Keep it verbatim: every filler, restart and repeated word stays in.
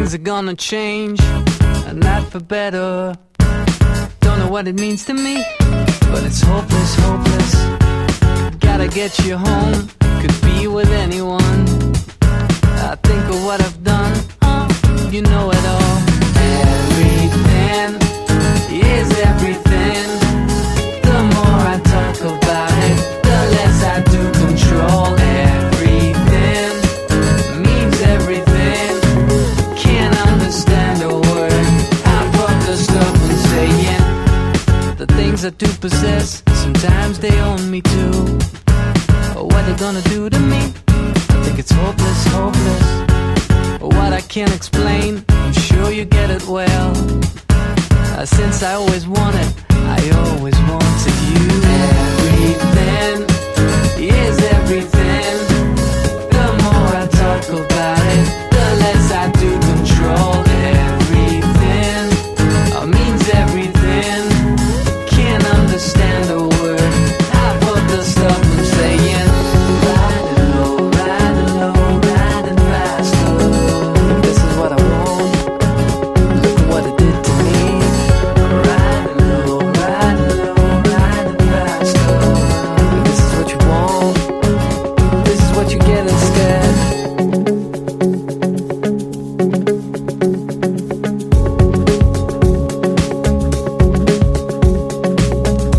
things are gonna change, and not for better. Don't know what it means to me, but it's hopeless, hopeless. Gotta get you home, could be with anyone. I think of what I've done, oh, you know it all. Everything is everything. The more I talk about it, the less I do control. Everything means everything. Can't understand a word I broke the stuff and saying. The things I do possess, sometimes they own me too. What they gonna do to me? I think it's hopeless, hopeless. What I can't explain, I'm sure you get it well. Uh, since I always wanted, I always wanted you. Everything